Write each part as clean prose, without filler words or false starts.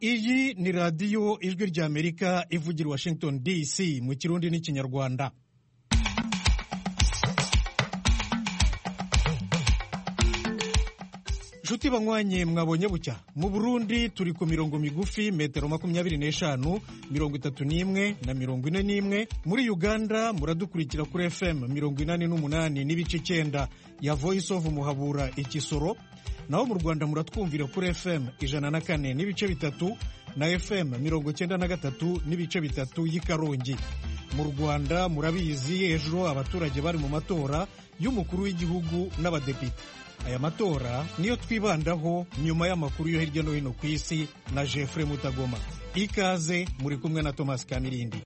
Iyi ni radiyo ijwi ry'Amerika ivugira Washington DC mu Kirundi n'Ikinyarwanda. Nshuti banywanye mwabonye bucya. Mu Burundi turi ku mirongo migufi metero 25, 31 na 41. Muri Uganda muradukurikira kuri FM 88 n'ibice 9 ya Voice of Muhabura Ikisoro. Naho mu Rwanda muratwumvira kuri FM 104 n'ibice 3 na FM 93 n'ibice 3 y'Ikarongi. Mu Rwanda murabizi ejo abaturage bari mu matora y'umukuru w'igihugu n'abadepite. Aya matora niyo twibandaho nyuma y'amakuru yo hirya no hino ku isi na Jeffrey Mutagoma. Ikaze muri kumwe na Thomas Kamirindi.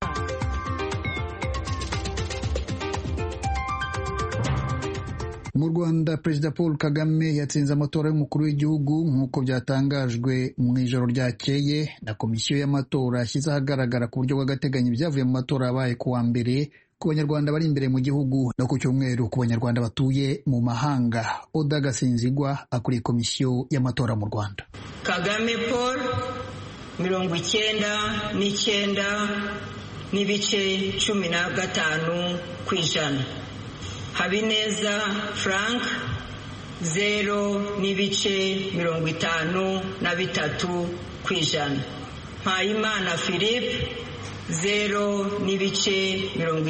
Mu Rwanda Perezida Paul Kagame yatsinze amatora y'umukuru w'igihugu nk'uko byatangajwe mu ijoro ryakeye na komisiyo y'amatora yashyize ahagaragara ku buryo bw'agateganyo ibyavuye mu matora yabaye ku wa mbere ku banyarwanda bari imbere mu gihugu no ku cyumweru ku banyarwanda batuye mu mahanga. Oda Gasinzigwa akuriye komisiyo y'amatora mu Rwanda. Kagame Paul 99 n'ibice 15 kw'ijana. Habineza Frank 0 n'ibice 53 kw'ijana. Mpayimana Philippe 0 n'ibice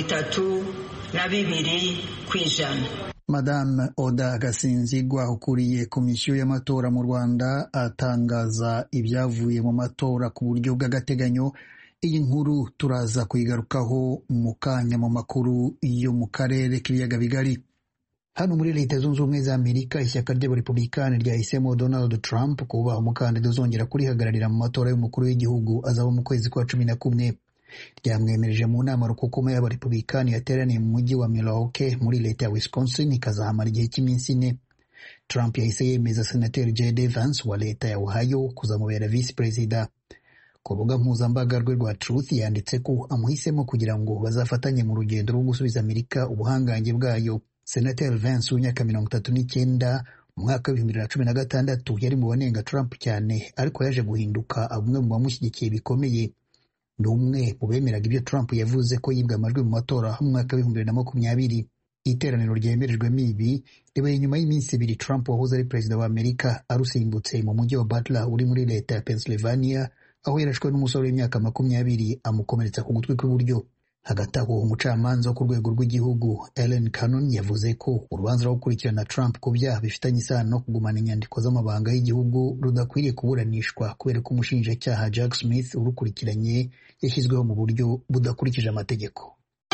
32 kw'ijana. Madame Oda Gasinzigwa ukuriye komisiyo y'amatora mu Rwanda atangaza ibyavuye mu matora ku buryo bw'agateganyo. Iyi nkuru turaza kuyigarukaho mu kanya mu makuru yo mu karere k'ibiyaga bigari. Hano muri Leta Zunze Ubumwe za Amerika, ishyaka ry'abarepublikani ryahisemo Donald Trump kuba umukandida uzongera kurihagararira mu matora y'umukuru w'igihugu azaba mu kwezi kwa 11. Ryamwemereje mu nama rukokoma y'abarepublikani yateraniye mu mujyi wa Milwaukee muri leta ya Wisconsin ikazahamara igihe cy'iminsi 4. Trump yahise yemeza Senateri J.D. Vance wa leta ya Ohio kuzamubera visi perezida. Ku rubuga mpuzambaga rwe rwa Truth yanditse ko amuhisemo kugira ngo bazafatanye mu rugendo rwo gusubiza Amerika ubuhangange bwayo. Senateri Vance w'imyaka 39 mu mwaka wa 2016 yari mu banenga Trump cyane, ariko yaje guhinduka umwe mu bamushyigikiye bikomeye. Ni umwe mu bemeraga ibyo Trump yavuze ko yibwe amajwi mu matora mu mwaka wa 2020. Iteraniro ryemerejwemo ibi ribaye nyuma y'iminsi 2 Trump wahoze ari perezida wa Amerika arusimbutse mu mujyi wa Butler uri muri leta ya Pennsylvania, aho yarashwe n'umusore w'imyaka 20 amukomeretsa ku gutwi kw'iburyo. Hagati aho umucamanza wo ku rwego rw'igihugu Ellen Cannon yavuze ko urubanza rwo gukurikirana Trump ku byaha bifitanye isano no kugumana inyandiko z'amabanga y'igihugu rudakwiriye kuburanishwa kubera ko umushinjacyaha Jack Smith urukurikiranye yashyizweho mu buryo budakurikije amategeko.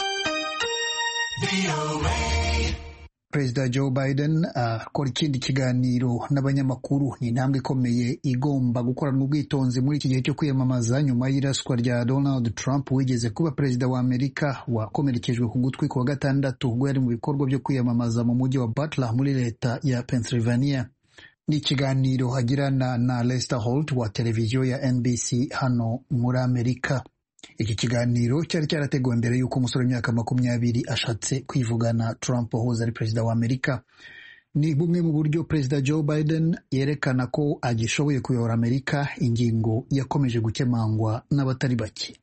Perezida Joe Biden akora ikindi kiganiro n'abanyamakuru. Ni intambwe ikomeye igomba gukoranwa ubwitonzi muri iki gihe cyo kwiyamamaza nyuma y'iraswa rya Donald Trump wigeze kuba perezida wa Amerika wakomerekejwe ku gutwi ku wa gatandatu ubwo yari mu bikorwa byo kwiyamamaza mu mujyi wa Butler muri leta ya Pennsylvania. Ni ikiganiro agirana na Lester Holt wa televiziyo ya NBC hano muri Amerika. Iki kiganiro cyari cyarateguwe mbere y'uko umusore w'imyaka 20 ashatse kwivugana Trump wahoze ari perezida wa Amerika. Ni bumwe mu buryo Perezida Joe Biden yerekana ko agishoboye kuyobora Amerika, ingingo yakomeje gukemangwa n'abatari bake.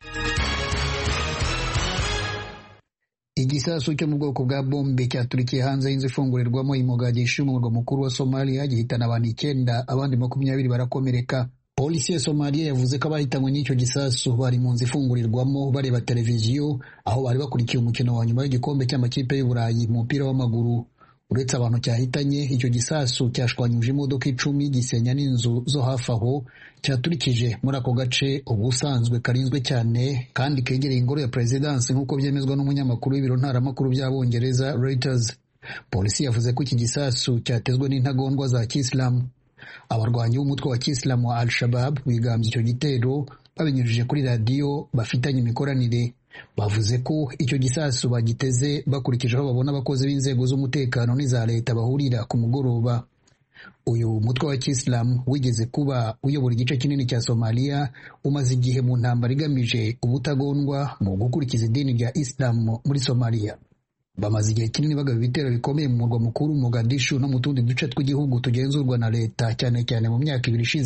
Igisasu cyo mu bwoko bwa bombe cyaturikiye hanze y'inzu ifungurirwamo i Mogadishu mu murwa mukuru wa Somalia gihitana abantu 9, abandi 20 barakomereka. Polisi ya Somalia yavuze ko abahitanywe n'icyo gisasu bari mu nzu ifungurirwamo bareba televiziyo aho bari bakurikiye umukino wa nyuma w'igikombe cy'amakipe y'Uburayi mu mupira w'amaguru. Uretse abantu cyahitanye, icyo gisasu cyashwanyuje imodoka 10 gisenya n'inzu zo hafi aho, cyaturikije muri ako gace ubusanzwe karinzwe cyane kandi kegereye ingoro ya Presidence nk'uko byemezwa n'umunyamakuru w'ibiro ntaramakuru by'Abongereza Reuters. Polisi yavuze ko iki gisasu cyatezwe n'intagondwa za Kisilamu. Abarwanyi b'umutwe wa Kisilamu wa Al-Shabaab bigambye icyo gitero babinyujije kuri radiyo bafitanye imikoranire. Bavuze ko icyo gisasu bagiteze bakurikije aho babona abakozi b'inzego z'umutekano n'iza leta bahurira ku mugoroba. Uyu mutwe wa Kisilamu wigeze kuba uyobora igice kinini cya Somalia, umaze igihe mu ntambara igamije ubutagondwa mu gukurikiza idini rya Islam muri Somalia. Bamaze igihe kinini bagaba ibitero bikomeye mu murwa mukuru Mogadishu no mu tundi duce tw'igihugu tugenzurwa na leta cyane cyane mu myaka 2 ishize.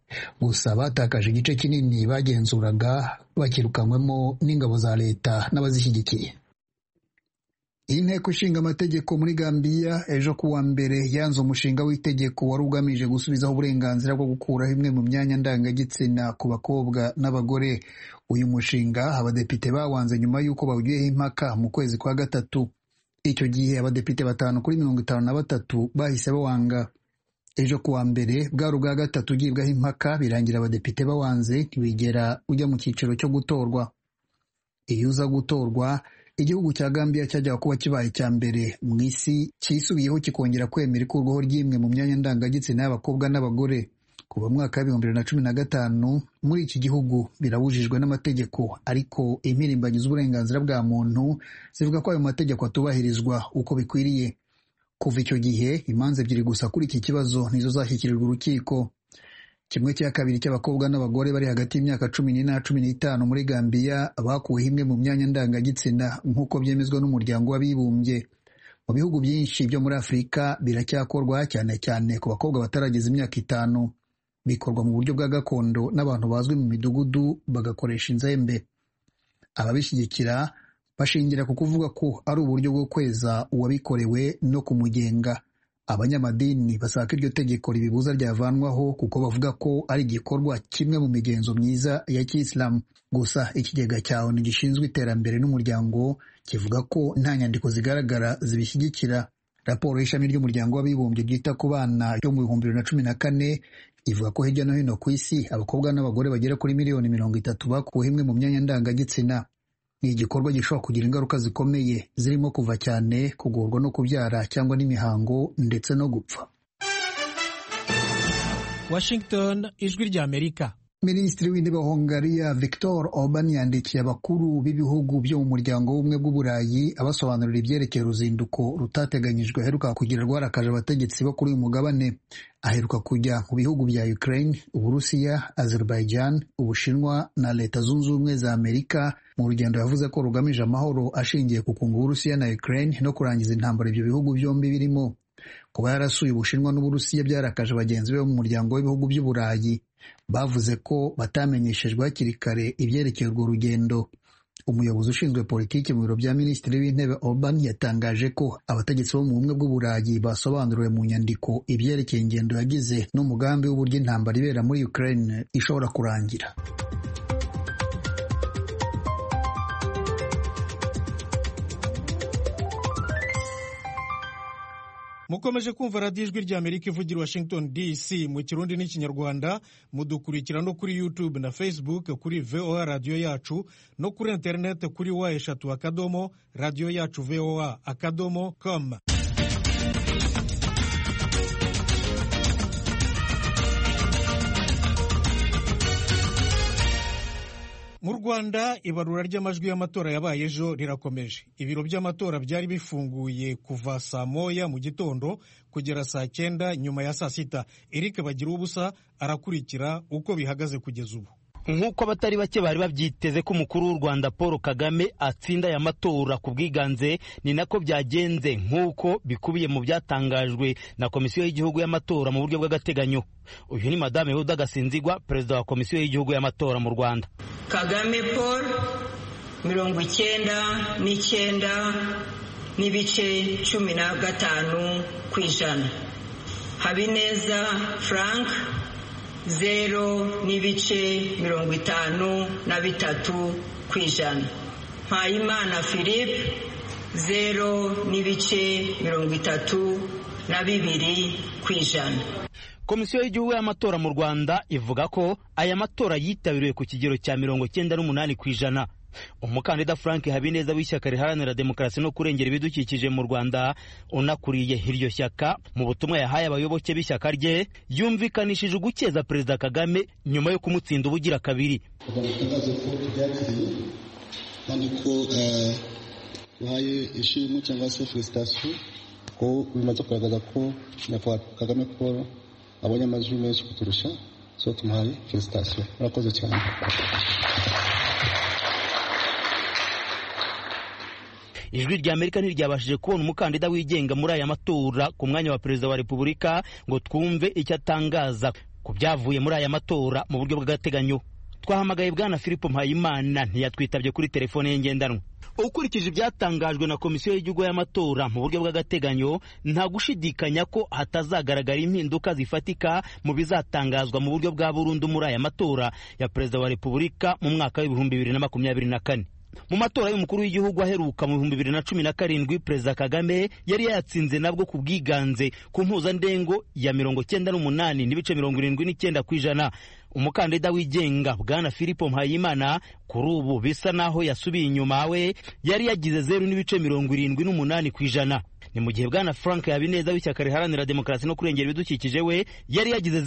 gusa batakaje igice kinini bagenzuraga bakirukanywemo n'ingabo za leta n'abazishyigikiye. Inteko ishinga amategeko muri Gambia ejo kuwa mbere yanze umushinga w'itegeko wari ugamije gusubizaho uburenganzira bwo gukuraho imwe mu myanya ndangagitsina ku bakobwa n'abagore. Uyu mushinga abadepite bawanze nyuma y'uko bawugiyeho impaka mu kwezi kwa gatatu. Icyo gihe abadepite 5 kuri 53 bahise bawanga. Ejo kuwa mbere bwari ubwa gatatu ugibwaho impaka birangira abadepite bawanze ntibigera ujya mu cyiciro cyo gutorwa. Iyo uza gutorwa igihugu cya Gambia cyajyaga kuba kibaye icya mbere mu isi cyisubiyeho kikongera kwemera ikurwaho ry'imwe mu myanya ndangagitsina y'abakobwa n'abagore. Kuva mwaka wa 2015 muri iki gihugu birabujijwe n'amategeko, ariko impirimbanyi z'uburenganzira bwa muntu zivuga ko ayo mategeko atubahirizwa uko bikwiriye. Kuva icyo gihe imanza 2 gusa kuri iki kibazo nizo zashyikirijwe urukiko. 1/2 cy'abakobwa n'abagore bari hagati y'imyaka 14 na 15 muri Gambia bakuweho imwe mu myanya ndangagitsina nk'uko byemezwa n'umuryango w'abibumbye. Mu bihugu byinshi byo muri Afurika biracyakorwa cyane cyane ku bakobwa batarageza imyaka 5. Bikorwa mu buryo bwa gakondo n'abantu bazwi mu midugudu bagakoresha inzembe. Ababishyigikira bashingira ku kuvuga ko ari uburyo bwo kweza uwabikorewe no kumugenga. Abanyamadini basaka iryo tegeko ribibuza ryavanwaho kuko bavuga ko ari igikorwa kimwe mu migenzo myiza ya Kiyisilamu. Gusa ikigega cya ONU gishinzwe iterambere n'umuryango kivuga ko nta nyandiko zigaragara zibishyigikira. Raporo y'ishami ry'umuryango w'abibumbye ryita ku bana yo mu 2014 ivuga ko hirya no hino ku isi abakobwa n'abagore bagera kuri miliyoni 30 bakuweho imwe mu myanya ndangagitsina. Ni igikorwa gishobora kugira ingaruka zikomeye zirimo kuva cyane, kugorwa no kubyara cyangwa n'imihango ndetse no gupfa. Washington, ijwi rya Amerika. Minisitiri w'intebe wa Hongariya Viktor Orban yandikiye abakuru b'ibihugu byo mu muryango w'ubumwe bw'Uburayi abasobanurira ibyerekeye uruzinduko rutateganyijwe aheruka kugira rwarakaje abategetsi bo kuri uyu mugabane. Aheruka kujya mu bihugu bya Ukraine, Uburusiya, Azerbaijan, Ubushinwa na Leta Zunze Ubumwe za Amerika mu rugendo yavuze ko rugamije amahoro ashingiye ku kunga Uburusiya na Ukraine no kurangiza intambara ibyo bihugu byombi birimo. Kuba yarasuye Ubushinwa n'Uburusiya byarakaje bagenzi be mu muryango w'ibihugu by'Uburayi. Bavuze ko batamenyeshejwe hakiri kare ibyerekeye urwo rugendo. Umuyobozi ushinzwe politiki mu biro bya Minisitiri w'Intebe Orban yatangaje ko abategetsi bo mu bumwe bw'Uburayi basobanuriwe mu nyandiko ibyerekeye ingendo yagize n'umugambi w'uburyo intambara ibera muri Ukraine ishobora kurangira. Mukomeje kumva radiyo ijwi rya Amerika ivugira Washington DC mu Kirundi n'Ikinyarwanda. Mudukurikira no kuri YouTube na Facebook kuri VOA Radio Yacu, no kuri internet kuri wa@radioyacu.voa.com. Mu Rwanda ibarura ry'amajwi y'amatora yabaye ejo rirakomeje. Ibiro by'amatora byari bifunguye kuva saa 1 mu gitondo kugera saa 9 nyuma ya saa 6. Eric Bagirubusa arakurikira uko bihagaze kugeza ubu. Nk'uko abatari bake bari babyiteze ko umukuru w'u Rwanda Paul Kagame atsinda aya matora ku bwiganze, ni nako byagenze nk'uko bikubiye mu byatangajwe na Komisiyo y'Igihugu y'Amatora mu buryo bw'agateganyo. Uyu ni Madame Huda Gasinzigwa, Perezida wa Komisiyo y'Igihugu y'Amatora mu Rwanda. Kagame Paul 99.15%. Habineza Frank 0.53%. Mpayimana Philippe 0.32%. Komisiyo y'Igihugu y'Amatora mu Rwanda ivuga ko aya matora yitabiriwe ku kigero cya 98%. Umukandida Frank Habineza w'ishyaka riharanira demokarasi no kurengera ibidukikije mu Rwanda unakuriye iryo shyaka, mu butumwa yahaye abayoboke b'ishyaka rye yumvikanishije ugukeza Perezida Kagame nyuma yo kumutsinda ubugira kabiri. Kandi ko bahaye ishimwe cyangwa se felicitation ko bimaze kugaragaza ko nyakubahwa Kagame Paul abonye amajwi menshi kuturusha, so tumuhaye felicitation. Murakoze cyane. Ijwi rya Amerika ntiryabashije kubona umukandida wigenga muri aya matora ku mwanya wa Perezida wa Repubulika ngo twumve icyo atangaza ku byavuye muri aya matora mu buryo bw'agateganyo. Twahamagaye Bwana Philippe Mpayimana ntiyatwitabye kuri telefone ye ngendanwa. Ukurikije ibyatangajwe na komisiyo y'igihugu y'amatora mu buryo bw'agateganyo, nta gushidikanya ko hatazagaragara impinduka zifatika mu bizatangazwa mu buryo bwa burundu muri aya matora ya perezida wa repubulika mu mwaka w'ibihumbi 2024. Mu matora y'umukuru w'igihugu aheruka mu 2017, Perezida Kagame yari yatsinze nabwo ku bwiganze ku mpuzandengo ya 98.79%. Umukandida wigenga Bwana Philippe Mpayimana kuri ubu bisa naho yasubiye inyuma we, yari yagize 0.78%. Ni mu gihe Bwana Frank Habineza w'ishyaka riharanira demokarasi no kurengera ibidukikije we yari yagize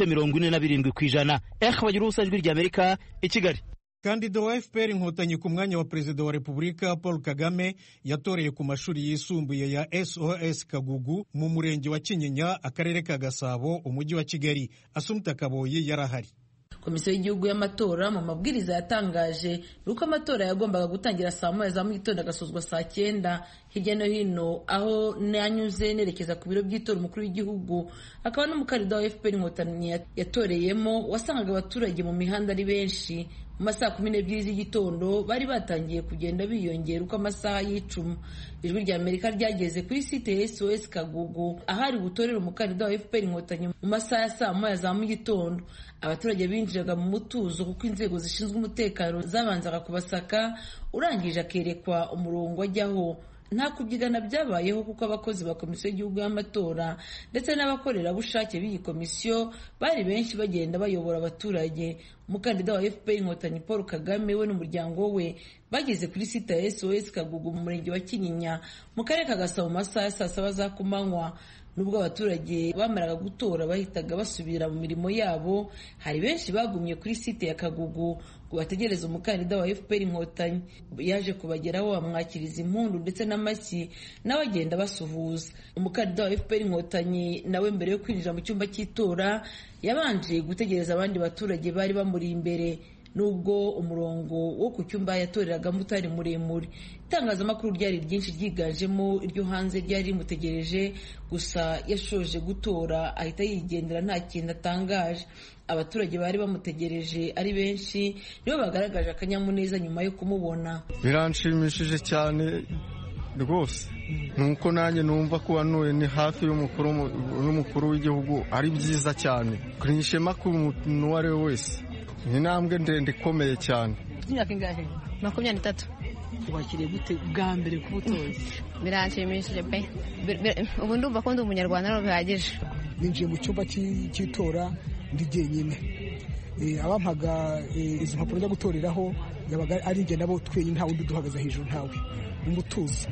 0.47%. Bagira ubusa ijwi ry'Amerika i Kigali. Kandida wa FPR Inkotanyi ku mwanya wa perezida wa Repubulika Paul Kagame yatoreye ku mashuri yisumbuye ya SOS Kagugu mu murenge wa Kinyinya, akarere ka Gasabo, umujyi wa Kigali. Assumpta Kaboyi yarahari. Komisiyo y'igihugu y'amatora mu mabwiriza yatangaje uko amatora yagombaga gutangira saa 9 za mu gitondo agasozwa saa 9 hirya no hino. Aho nanyuze nerekeza ku biro by'itora umukuru w'igihugu, akaba n'umukandida wa FPR Inkotanyi yatoreyemo, wasangaga abaturage mu mihanda ari benshi. Mu masaha 12 z'igitondo bari batangiye kugenda biyongera uko amasaha y'icuma. Ijwi ry'Amerika ryageze kuri site ya SOS Kagugu ahari gutorera umukandida wa FPR Inkotanyi mu masaha ya saa 9 za mu gitondo. Abaturage binjiraga mu mutuzo kuko inzego zishinzwe umutekano zabanzaga kubasaka, urangije akerekwa umurongo ajyaho. Nta kubyigana byabayeho kuko abakozi ba komisiyo y'igihugu y'amatora ndetse n'abakorerabushake b'iyi komisiyo bari benshi bagenda bayobora abaturage. Umukandida wa FPR Inkotanyi Paul Kagame we n'umuryango we bageze kuri site ya SOS Kagugu mu murenge wa Kinyinya mu karere ka Gasabo mu masaha ya saa 7 za kumanywa. Nubwo abaturage bamaraga gutora bahitaga basubira mu mirimo yabo, hari benshi bagumye kuri site ya Kagugu ngo bategereze umukandida wa FPR Inkotanyi. Yaje kubageraho bamwakiriza impundu ndetse n'amashyi n'abagenda basuhuza. Umukandida wa FPR Inkotanyi nawe mbere yo kwinjira mu cyumba cy'itora yabanje gutegereza abandi baturage bari bamuri imbere, nubwo umurongo wo ku cyumba yatoreragamo utari muremure. Itangazamakuru ryari ryinshi ryiganjemo iryo hanze ryari rimutegereje, gusa yashoje gutora ahita yigendera nta kintu atangaje. Abaturage bari bamutegereje ari benshi nibo bagaragaje akanyamuneza nyuma yo kumubona. Biranshimishije cyane rwose, nuko nanjye numva ko wanuye ni hafi y'umukuru w'igihugu ari byiza cyane. Kuri ishema ku muntu uwo ari we wese ni intambwe ndende ikomeye cyane. Imyaka ingahe? 23. Wakiriye gute bwa mbere kubutoza? Biranshimishije pe. Ubu ndumva ko ndi umunyarwanda no bihagije. Ninjiye mu cyumba cy'itora ndi jyenyine. Abampaga izi mpapuro njya gutoreraho yabaga ari njye nabo twenyine, nta wundi duhagaze hejuru, ntawe. Umutuzo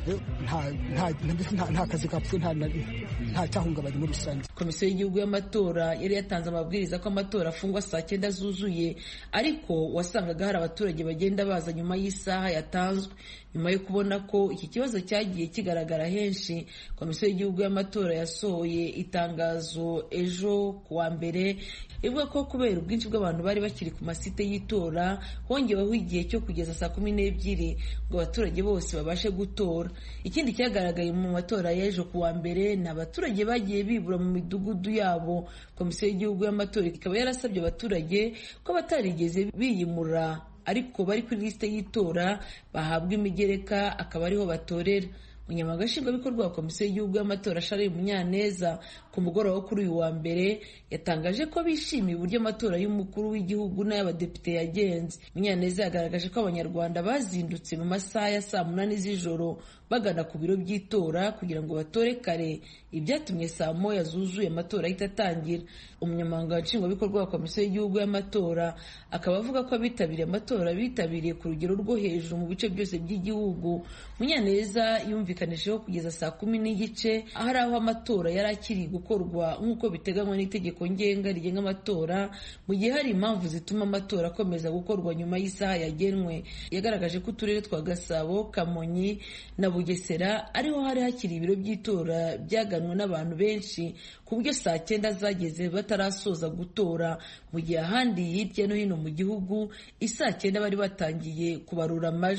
nta kazi kapfuye, nta cyahungabanye muri rusange. Komisiyo y'igihugu y'amatora yari yatanze amabwiriza ko amatora afungwa saa 9 zuzuye, ariko wasangaga hari abaturage bagenda baza nyuma y'isaha yatanzwe. Nyuma yo kubona ko iki kibazo cyagiye kigaragara henshi, Komisiyo y'igihugu y'amatora yasohoye itangazo ejo kuwa mbere ivuga ko kubera ubwinshi bw'abantu bari bakiri ku masite y'itora hongeweho igihe cyo kugeza saa 12 ngo abaturage bose babashe gutora. Ikindi cyagaragaye mu matora y'ejo kuwa mbere ni abaturage bagiye bibura mu midugudu yabo. Komisiyo y'igihugu y'amatora ikaba yarasabye abaturage ko batarigeze biyimura ariko bari kuri liste y'itora bahabwa imigereka akaba ariho batorera. Umunyamabanga nshingwabikorwa wa Komisiyo y'igihugu y'amatora Charles Munyaneza ku mugoroba wo kuri uyu wa mbere yatangaje ko bishimiye uburyo amatora y'umukuru w'igihugu n'ay'abadepite yagenze. Munyaneza yagaragaje ko abanyarwanda bazindutse mu masaha ya saa 8 z'ijoro bagana ku biro by'itora kugira ngo batore kare, ibyatumye saa 9 zuzuye amatora ahita atangira. Umunyamabanga nshingwabikorwa wa Komisiyo y'igihugu y'amatora akaba avuga ko abitabiriye amatora bitabiriye ku rugero rwo hejuru mu bice byose by'igihugu. Munyaneza yumvikanishijeho kugeza saa 10:15 ahari aho amatora yari akiri gukorwa nk'uko biteganywa n'itegeko ngenga rigenga amatora, mu gihe hari impamvu zituma amatora akomeza gukorwa nyuma y'isaha yagenwe. Yagaragaje ko uturere twa Gasabo, Kamonyi na Bugesera ariho hari hakiri ibiro by'itora byaganwe n'abantu benshi ku buryo saa 9 zageze batarasoza gutora, mu gihe ahandi hirya no hino mu gihugu isaa 9 bari batangiye kubarura amajwi.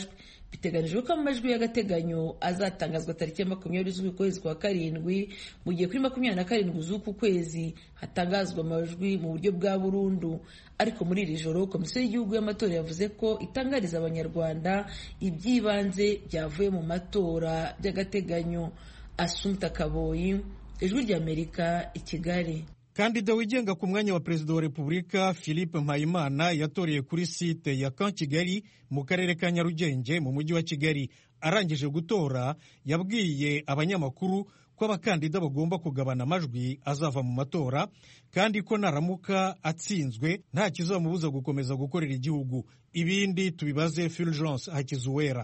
biteganijwe ko amajwi y'agateganyo azatangazwa tariki ya 20 z'uku kwezi kwa karindwi, mu gihe kuri 27 z'uku kwezi hatangazwa amajwi mu buryo bwa burundu. Ariko muri iri joro komisiyo y'igihugu y'amatora yavuze ko itangariza abanyarwanda iby'ibanze byavuye mu matora by'agateganyo. Assumpta Kaboyi, Ijwi ry'Amerika, i Kigali. Kandida wigenga ku mwanya wa perezida wa Repubulika Philippe Mpayimana yatoreye kuri site ya Camp Kigali mu karere ka Nyarugenge mu mujyi wa Kigali. Arangije gutora yabwiye abanyamakuru ko abakandida bagomba kugabana amajwi azava mu matora, kandi ko naramuka atsinzwe nta kizamubuza gukomeza gukorera igihugu. Ibindi tubibaze Fulgence Hakizuwera.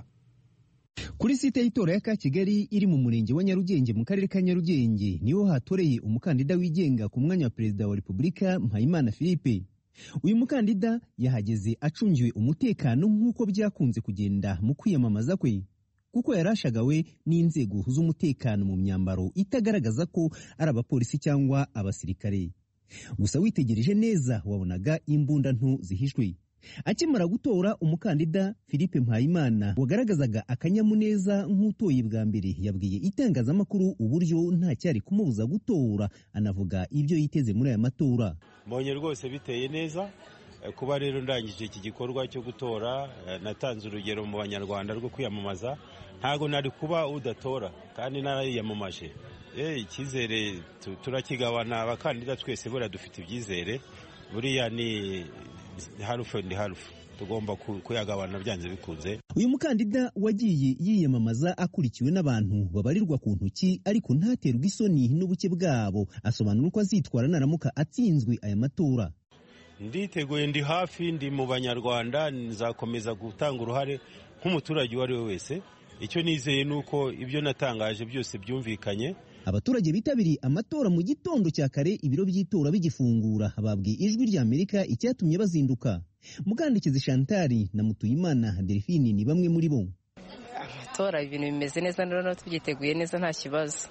Kuri site y'itora ya Camp Kigali iri mu murenge wa Nyarugenge mu karere ka Nyarugenge niho hatoreye umukandida wigenga ku mwanya wa perezida wa Repubulika Mpayimana Philippe. Uyu mukandida yahageze acungiwe umutekano nk'uko byakunze kugenda mu kwiyamamaza kwe, kuko yarashagawe n'inzego z'umutekano mu myambaro itagaragaza ko ari abapolisi cyangwa abasirikare. Gusa witegereje neza wabonaga imbunda nto zihishwe. Akimara gutora, umukandida Philippe Mpayimana wagaragazaga akanyamuneza nk'utoye bwa mbere yabwiye itangazamakuru uburyo nta cyari kumubuza gutora, anavuga ibyo yiteze muri aya matora. Mbonye rwose biteye neza kuba rero ndangije iki gikorwa cyo gutora. Natanze urugero mu banyarwanda rwo kwiyamamaza, ntago nari kuba udatora kandi narayiyamamaje. Icyizere turakigabana, abakandida twese bora dufite ibyizere, buriya ni harufu ndi harufu, tugomba kuyagabana byanze bikunze. Uyu mukandida wagiye yiyamamaza akurikiwe n'abantu babarirwa ku ntoki, ariko ntaterwa isoni n'ubuke bwabo. Asobanura uko azitwara naramuka atsinzwe aya matora. Nditeguye, ndi hafi, ndi mu banyarwanda, nzakomeza gutanga uruhare nk'umuturage uwo ari we wese. Icyo nizeye nuko ibyo natangaje byose byumvikanye. Abaturage bitabiriye amatora mu gitondo cya kare ibiro by'itora bigifungura babwiye Ijwi ry'Amerika icyatumye bazinduka. Mukandikizi Chantal na Mutuyimana Delphine ni bamwe muri bo. Amatora ibintu bimeze neza, none tubyiteguye neza, nta kibazo.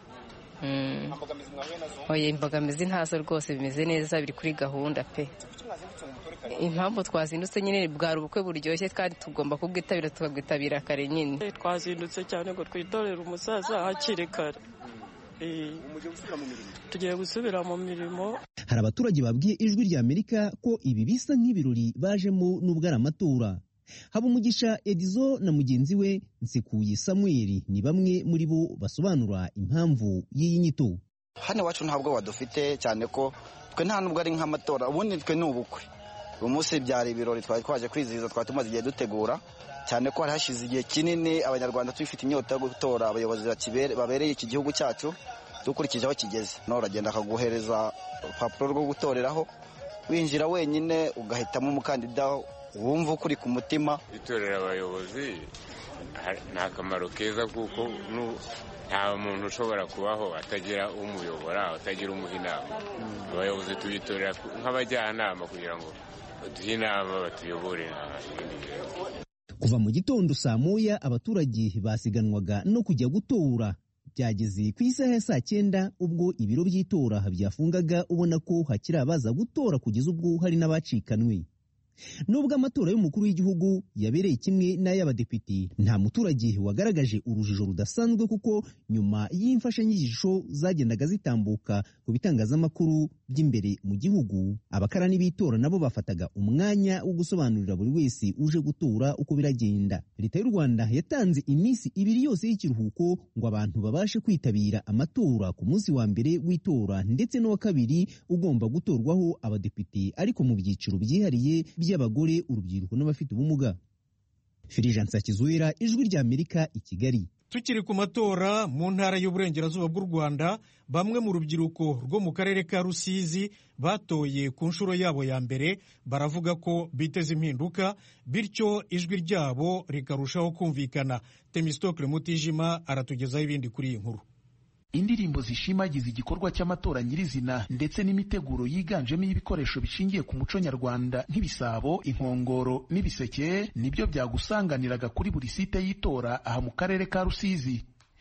Oya, imbogamizi ntazo rwose, bimeze neza, biri kuri gahunda pe. Impamvu twazindutse nyine bwari ubukwe buryoshye, kandi tugomba kubwitabira, tukabwitabira kare nyine. Twazindutse cyane ngo twitorere umusaza hakiri kare. Tugiye gusubira mu mirimo. Hari abaturage babwiye Ijwi ry'Amerika ko ibi bisa nk'ibirori bajemo n'ubwo ari amatora. Habumugisha Edizo na mugenzi we Nsekuye Samuel ni bamwe muri bo basobanura impamvu y'iyi nyito. Hano iwacu ntabwo wadufite cyane ko twe nta nubwo ari nk'amatora, ubundi twe ni ubukwe. Uyu munsi byari ibirori twari twaje kwizihiza, twari tumaze igihe dutegura, cyane ko hari hashize igihe kinini abanyarwanda tubifite inyota yo gutora abayobozi babereye iki gihugu cyacu, dukurikije aho kigeze. None uragenda akaguhereza urupapuro rwo gutoreraho, winjira wenyine ugahitamo umukandida wumva ukuri ku mutima. Itorera abayobozi ni akamaro keza, kuko nta muntu ushobora kubaho atagira umuyobora, atagira umuha inama. Abayobozi tubitorera nk'abajyanama kugira ngo baduhe inama, batuyobore. Kuva mu gitondo saa moya abaturage basiganwaga no kujya gutora. Byageze ku isaha ya saa 9 ubwo ibiro by'itora byafungaga, ubona ko hakiri abaza gutora kugeza ubwo hari n'abacikanwe. Nubwo amatora y'umukuru w'igihugu yabereye kimwe n'ay'abadepite, nta muturage wagaragaje urujijo rudasanzwe, kuko nyuma y'imfashanyigisho zagendaga zitambuka ku bitangazamakuru by'imbere mu gihugu, abakarani b'itora nabo bafataga umwanya wo gusobanurira buri wese uje gutora uko biragenda. Leta y'u Rwanda yatanze iminsi 2 yose y'ikiruhuko ngo abantu babashe kwitabira amatora ku munsi wa mbere w'itora ndetse no wa kabiri ugomba gutorwaho abadepite, ariko mu byiciro byihariye by'abagore, urubyiruko n'abafite ubumuga. Fulgence Hakizuwera, Ijwi ry'Amerika, i Kigali. Tukiri ku matora mu ntara y'uburengerazuba bw'u Rwanda, bamwe mu rubyiruko rwo mu karere ka Rusizi batoye ku nshuro yabo ya mbere baravuga ko biteze impinduka, bityo ijwi ryabo rikarushaho kumvikana. Temistokle Mutijima aratugezaho ibindi kuri iyi nkuru. Indirimbo zishimagiza igikorwa cy'amatora nyirizina ndetse n'imiteguro yiganjemo y'ibikoresho bishingiye ku muco nyarwanda nk'ibisabo, inkongoro n'ibiseke nibyo byagusanganiraga kuri buri site y'itora aha mu karere ka Rusizi.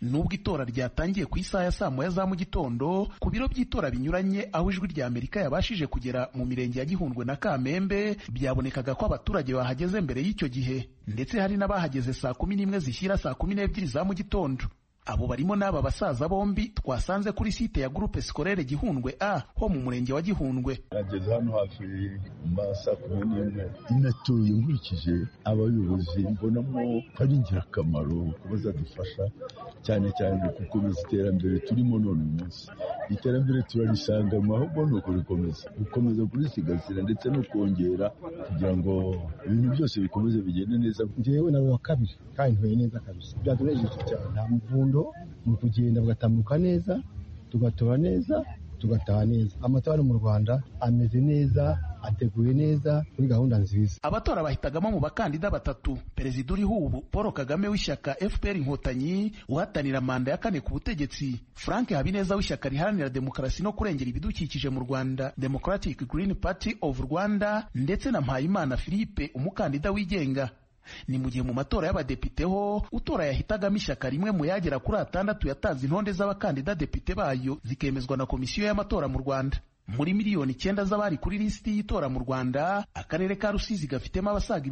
nubwo itora ryatangiye ku isaha ya saa moya za mu gitondo ku biro by'itora binyuranye aho Ijwi rya Amerika yabashije kugera mu mirenge ya Gihundwe na Kamembe, byabonekaga ko abaturage bahageze mbere y'icyo gihe, ndetse hari n'abahageze saa 11 zishyira saa 12 za mu gitondo. Abo barimo n'aba basaza bombi twasanze kuri site ya Groupe Scolaire Gihundwe A ho mu murenge wa Gihundwe. Ageze hano hafi saa 11 inatuye nkurikije abayobozi mbonamo ari ingirakamaro bazadufasha cyane cyane gukomeza iterambere turimo none umunsi. Iterambere turarisanganywe ahubwo ni gukomeza kurisigasira ndetse no kongera kugira ngo ibintu byose bikomeze bigende neza. Njyewe na wa kabiri kandi ntuye neza kabisa, byatunejeje cyane. Nta mvundo mu kugenda bagatambuka neza, tugatora neza, tugataha neza. Amatora mu Rwanda ameze neza, ateguye neza kuri gahunda nziza. Abatora bahitagamo mu bakandida batatu: Perezida uriho ubu Paul Kagame w'ishyaka FPR Inkotanyi uhatanira manda ya 4 ku butegetsi, Frank Habineza w'ishyaka riharanira demokarasi no kurengera ibidukikije mu Rwanda Democratic Green Party of Rwanda, ndetse na Mpayimana Philippe umukandida wigenga. Ni mu gihe mu matora y'abadepite ho utora yahitagamo ishyaka rimwe mu yagera kuri 6 yatanze intonde z'abakandida depite bayo zikemezwa na komisiyo y'amatora mu Rwanda. Muri miliyoni 9 z'abari kuri lisiti y'itora mu Rwanda, akarere ka Rusizi gafitemo abasaga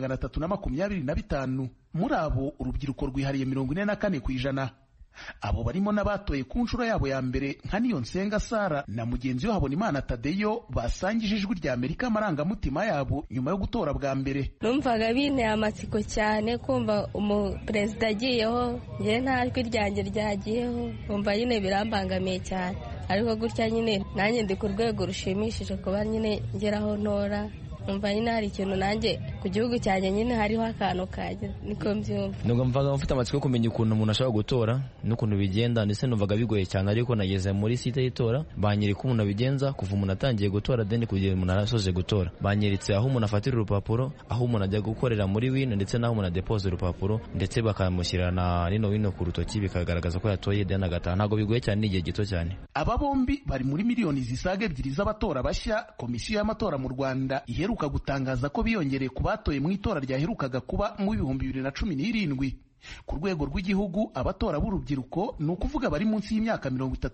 325. Muri abo urubyiruko rwihariye 44%. Abo barimo n'abatoye ku nshuro yabo ya mbere nka Niyonsenga Sara na mugenzi we Habonimana Tadeyo basangije Ijwi rya Amerika amarangamutima yabo nyuma yo gutora bwa mbere. Numvaga binteye amatsiko cyane kumva umuperezida agiyeho, njye nta jwi ryanjye ryagiyeho, umva nyine birambangamiye cyane, ariko gutya nyine nanjye ndi ku rwego rushimishije kuba nyine ngeraho ntora. Umva nyine hari ikintu nanjye ku gihugu cyanjye nyine hariho akantu kaje, niko mbyumva. Nubwo mvaga mfite amatsiko yo kumenya ukuntu umuntu ashobora gutora n'ukuntu bigenda, ndetse numvaga bigoye cyane, ariko nageze muri site y'itora banyereka umuntu abigenza kuva umuntu atangiye gutora deni kugera umuntu arasoje gutora. Banyeritse aho umuntu afatira urupapuro, aho umuntu ajya gukorera muri wino, ndetse n'aho umuntu adepoza urupapuro, ndetse bakamushyirana nino ku rutoki bikagaragaza ko yatoye deni agataha. Ntabwo bigoye cyane, n'igihe gito cyane. Aba bombi bari muri miliyoni zisaga 2 z'abatora bashya komisiyo y'amatora mu Rwanda iheruka gutangaza ko biyongereye ku batoye mu itora ryaherukaga kuba mu 2017. Ku rwego rw'igihugu abatora b'urubyiruko ni ukuvuga bari munsi y'imyaka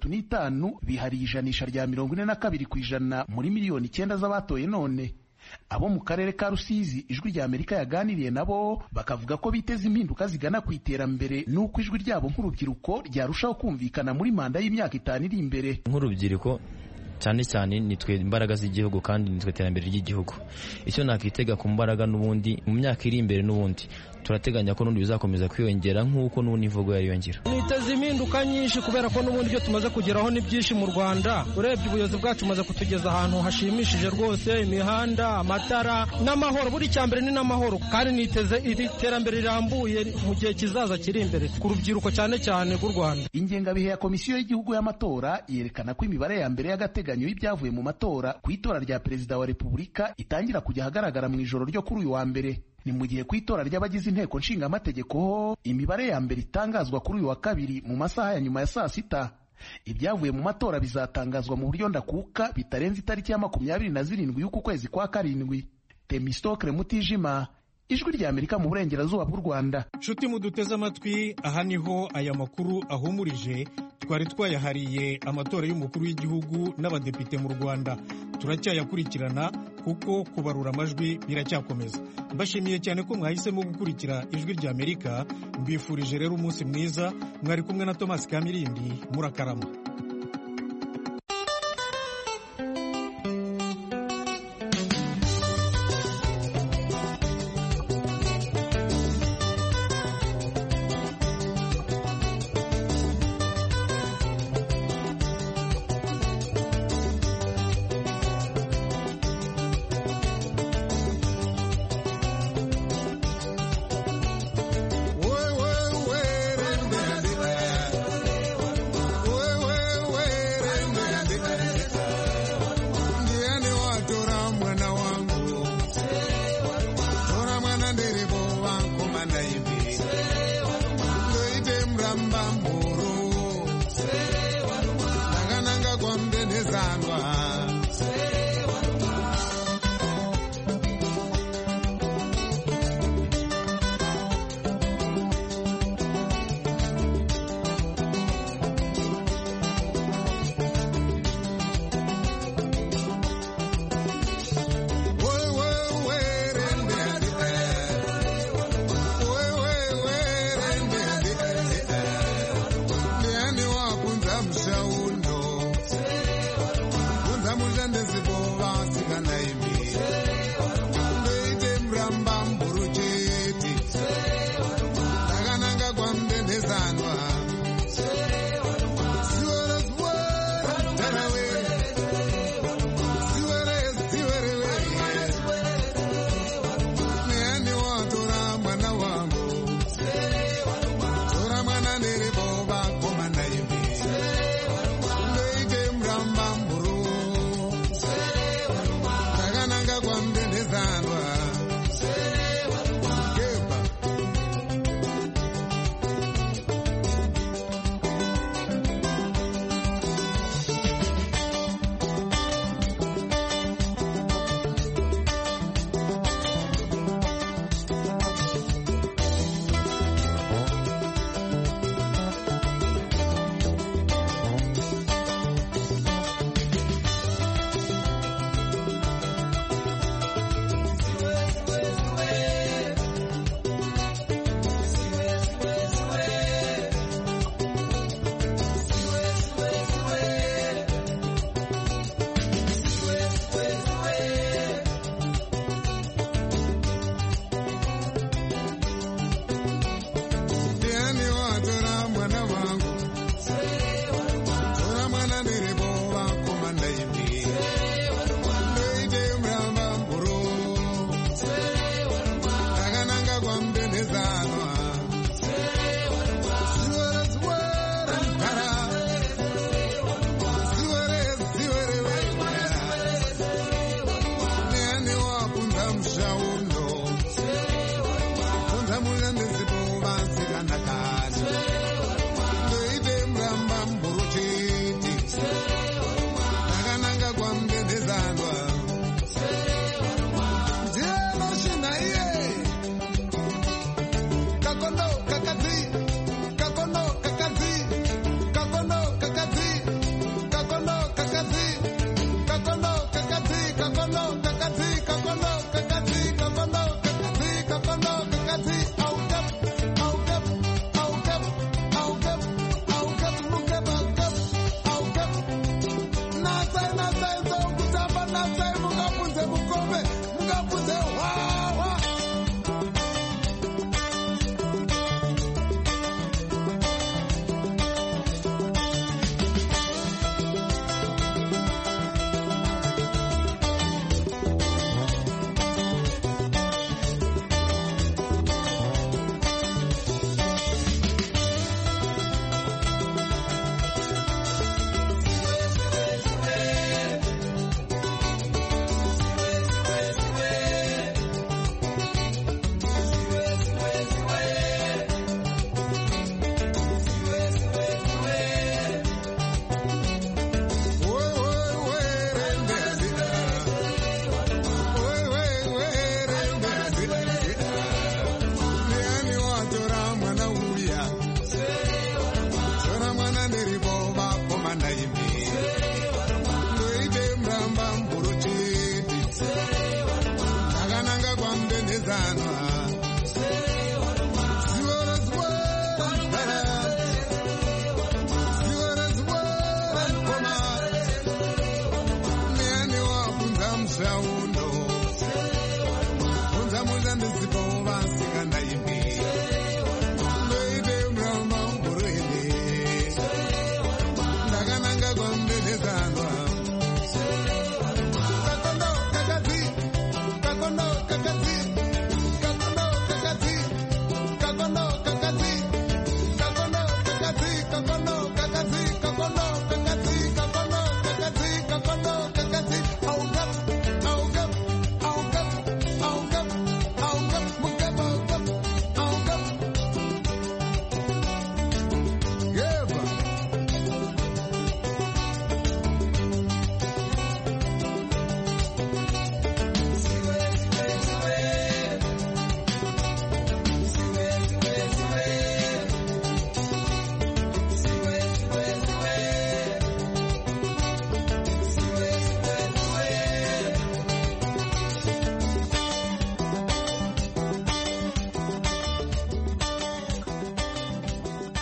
35 bihariye ijanisha rya 42% muri miliyoni 9 z'abatoye none. Abo mu karere ka Rusizi Ijwi rya Amerika yaganiriye nabo bakavuga ko biteze impinduka zigana ku iterambere, nuko ijwi ryabo nk'urubyiruko ryarushaho kumvikana muri manda y'imyaka 5 iri imbere. Nk'urubyiruko cyane cyane nitwe imbaraga z'igihugu kandi nitwe iterambere ry'igihugu. Icyo nakitega ku mbaraga n'ubundi mu myaka iri imbere, n'ubundi turateganya ko n'undi bizakomeza kwiyongera nk'uko n'ubundi imvugo yariyongera. Niteze impinduka nyinshi kubera ko n'ubundi byo tumaze kugeraho ni byinshi mu Rwanda. Urebye ubuyobozi bwacu maze kutugeza ahantu hashimishije rwose, imihanda, amatara n'amahoro. Buri cyambere ni n'amahoro, kandi niteze iterambere rirambuye mu gihe kizaza kiri imbere ku rubyiruko cyane cyane rw'u Rwanda. Ingengabihe ya komisiyo y'igihugu y'amatora yerekana ko imibare ya mbere y'agateganyo y'ibyavuye mu matora ku itora rya perezida wa Repubulika itangira kujya ahagaragara mu ijoro ryo kuri uyu wa mbere. Ni mu gihe ku itora ry'abagize inteko nshingamategeko ho imibare ya mbere itangazwa kuri uyu wa kabiri mu masaha ya nyuma ya saa 6. Ibyavuye mu matora bizatangazwa mu buryo ndakuka bitarenze itariki ya 27 y'uku kwezi kwa 7. Temistokle Mutijima, Ijwi rya Amerika mu burengerazuba bw'u Rwanda. Nshuti muduteze amatwi, aha niho aya makuru ahumurije. Twari twayahariye amatora y'umukuru w'igihugu n'abadepite mu Rwanda. Turacyayakurikirana kuko kubarura amajwi biracyakomeza. Mbashimiye cyane ko mwahisemo gukurikira Ijwi rya Amerika. Mbifurije rero umunsi mwiza. Mwari kumwe na Thomas Kamirindi. Murakarama. Muramba